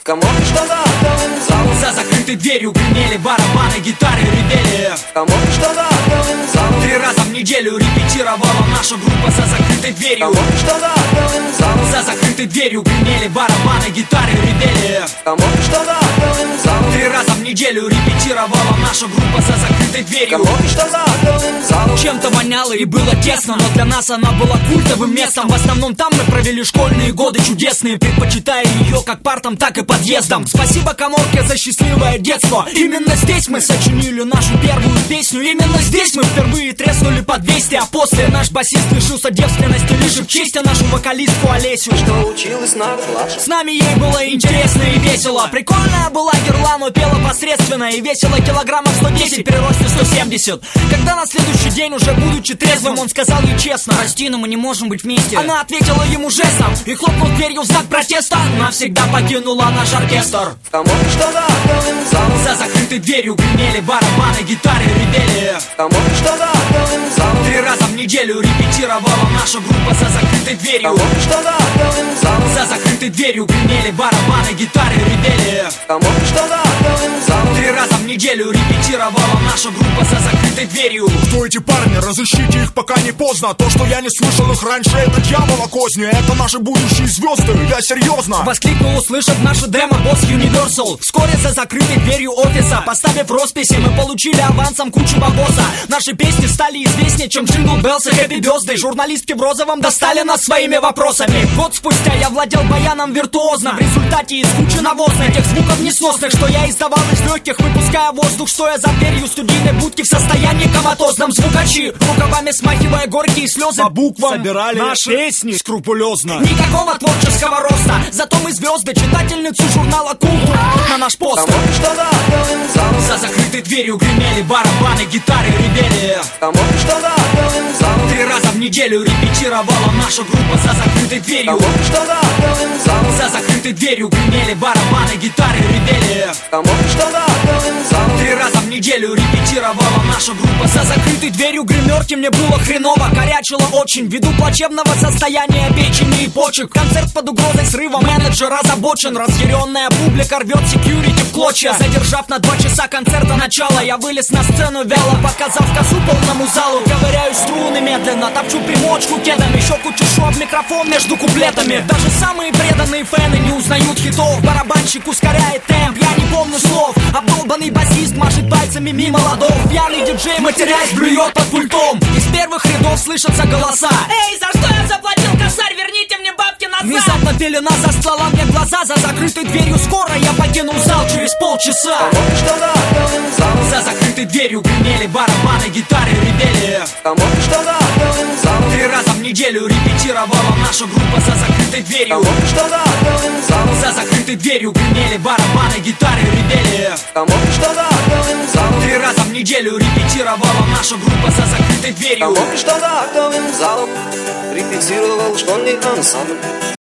В коморке что-то актовым залом. За закрытой дверью гремели барабаны, гитары ревели. В коморке что-то актовым залом. 3 раза в неделю репетировала наша группа за закрытой В дверью. коморке что-то актовым залом. За закрытой дверью гремели барабаны, гитары ревели. В коморке что-то актовым залом. 3 раза в неделю репетировала наша группа за закрытой В дверью. коморке что-то актовым залом. Чем-то воняло и было тесно, но для нас она была культовым местом. В основном там мы провели школьные годы чудесные, предпочитая ее как партам, так и подъездам. Спасибо коморке за счастливое детство. Именно здесь мы сочинили нашу первую песню. Именно здесь мы впервые треснули по 200. А после наш басист лишился девственности, лишив честь нашу вокалистку Олесю, Что училась на год младше. с нами ей было интересно и весело. Прикольная была герла, но пела посредственно. И весила килограммов 110 при росте 170. Когда на следующий день, уже будучи трезвым, он сказал ей честно: прости, но мы не можем быть вместе. Она ответила ему жестом и хлопнул дверью в знак протеста. Навсегда покинула наш оркестр. В коморке что-то актовым залом. За закрытой дверью гремели барабаны, гитары ревели. В коморке что-то актовым залом. 3 раза в неделю репетировала наша группа за закрытой В дверью. коморке что-то актовым залом. За закрытой дверью гремели барабаны, гитары ревели. В коморке что-то актовым залом. 3 раза в неделю репетировала наша группа за закрытой дверью. Кто эти парни? Разыщите их, пока не поздно. То, что я не слышал их раньше, это дьявола козни. Это наши будущие звезды, я серьезно. Воскликнул, услышав наше демо, босс Universal. Вскоре за закрытой дверью офиса, поставив росписи, мы получили авансом кучу бабоса. Наши песни стали известнее, чем Jingle Bells и Happy Birthday. Журналистки в розовом достали нас своими вопросами. Год спустя я владел баяном виртуозно. В результате из кучи навоза, тех звуков несносных, что я издавал из легких, выпуская воздух, стоя за дверью студийной будки в состоянии коматозном. Звукачи, рукавами смахивая горькие слезы, По буквам собирали наши песни скрупулезно. Никакого творческого роста, зато мы звезды, читательницу журнала «Культура» на наш В постер. коморке что-то актовым залом. За закрытой дверью гремели барабаны, гитары ревели. В коморке что-то актовым залом. 3 раза в неделю репетировала наша группа за закрытой В дверью. коморке что-то актовым залом. За закрытой дверью гремели барабаны, гитары ревели. В коморке что-то актовым залом. 3 раза в неделю репетировала наша группа за закрытой дверью. Гримерки мне было хреново, корячило очень, ввиду плачевного состояния печени и почек. Концерт под угрозой срыва, менеджер озабочен. Разъяренная публика рвет секьюрити в клочья. Задержав на 2 часа концерта начала, я вылез на сцену вяло, показав косу полному залу. Ковыряю струны медленно, топчу примочку кедом, еще чешу об микрофон между куплетами. Даже самые преданные фэны не узнают хитов. Барабанщик ускоряет темп, я не помню слов. Обдолбанный басист машет пальцами мимо ладов. Пьяный диджей, матерясь, блюет под пультом. Из первых рядов слышатся голоса: Эй, за что я заплатил косарь? Верните мне бабки назад! внезапно пелена застлала мне глаза. За закрытой дверью скоро я покинул зал через полчаса. В коморке что-то актовым залом. За закрытой дверью гремели барабаны, гитары ревели. В коморке что-то актовым залом. 3 раза в неделю репетировала наша группа за закрытой В дверью. коморке что-то актовым залом. За закрытой дверью гремели барабаны, гитары ревели. В коморке что-то актовым залом. 3 раза в неделю репетировала наша группа за закрытой В дверью. коморке что-то актовым залом. Репетировал школьный ансамбль.